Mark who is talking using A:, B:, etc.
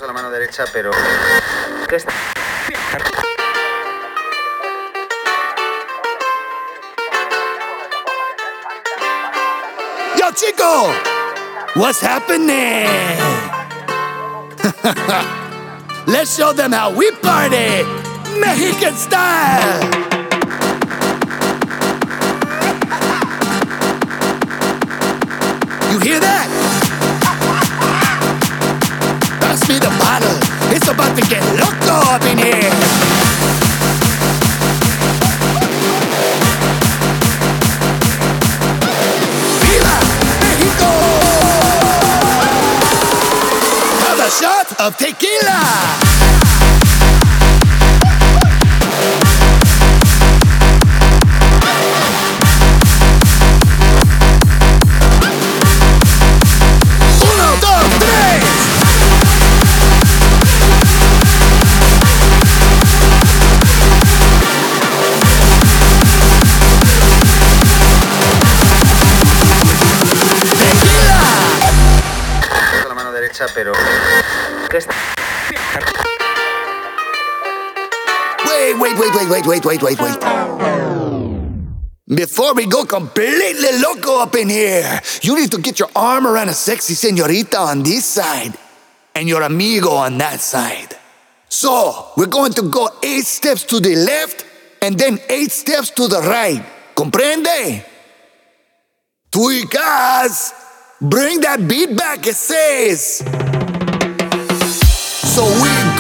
A: con la mano derecha, pero... ¿Qué está?
B: Yo, chico! What's happening? Let's show them how we party! Mexican style! You hear that? Pass me the bottle. It's about to get loco up in here. Viva Mexico! Have a shot of tequila.
A: Pero... ¿Qué está?
B: Wait. Before we go completely loco up in here, you need to get your arm around a sexy señorita on this side and your amigo on that side. So, we're going to go 8 steps to the left and then 8 steps to the right. ¿Comprende? Tuicas! Bring that beat back, it says. So we